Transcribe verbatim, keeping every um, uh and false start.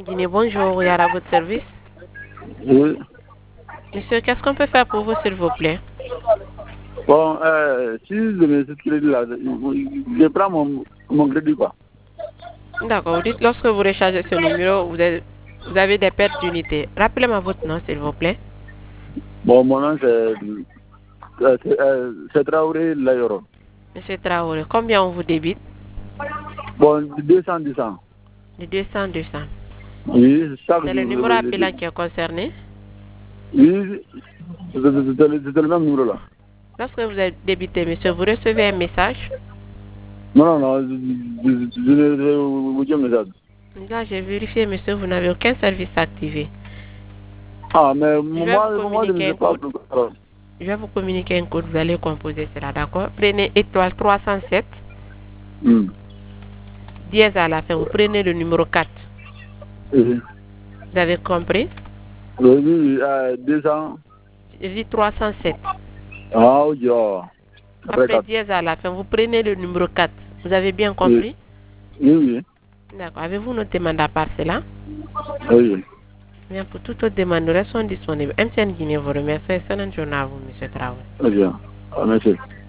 Guinée, bonjour, Yara, à votre service. Oui. Monsieur, qu'est-ce qu'on peut faire pour vous, s'il vous plaît? Bon, euh, si je mets ce crédit-là, je prends mon, mon crédit, quoi. D'accord, vous dites lorsque vous rechargez ce numéro, vous avez, vous avez des pertes d'unités. Rappelez-moi votre nom, s'il vous plaît. Bon, mon nom, c'est euh, c'est, euh, c'est Traoré Layoro. Monsieur Traoré, combien on vous débite? Bon, deux cents, deux cents. De deux cents, deux cents. Oui, chaque C'est le jour. numéro appelant qui est concerné. Oui, c'est c'est- c'est le c'est le même numéro là. Lorsque vous êtes débité, monsieur, vous recevez un message. Non, non, non, je je- je ne vous dis un message. Là, j'ai vérifié, monsieur, vous n'avez aucun service activé. Ah, mais Je vais vous moi, moi je ne communiquer sais un pas. code. Je vais vous communiquer un code, vous allez composer cela, d'accord? Prenez étoile trois cent sept, Hmm. dièse à la fin, vous prenez le numéro quatre. Oui, Vous avez compris? oui, oui, euh, deux cents. Je dis trois cent sept. Ah, oui, oh. Après Après quatre. dièse à la fin, vous prenez le numéro quatre. Vous avez bien Oui, compris? oui, oui. D'accord. Avez-vous noté mandat par cela? Oui. Bien, pour toute autre demande, nous restons disponibles. M T N Guinée vous remercie. Excellente journée à vous, monsieur Traoré. Très bien. Ah, merci.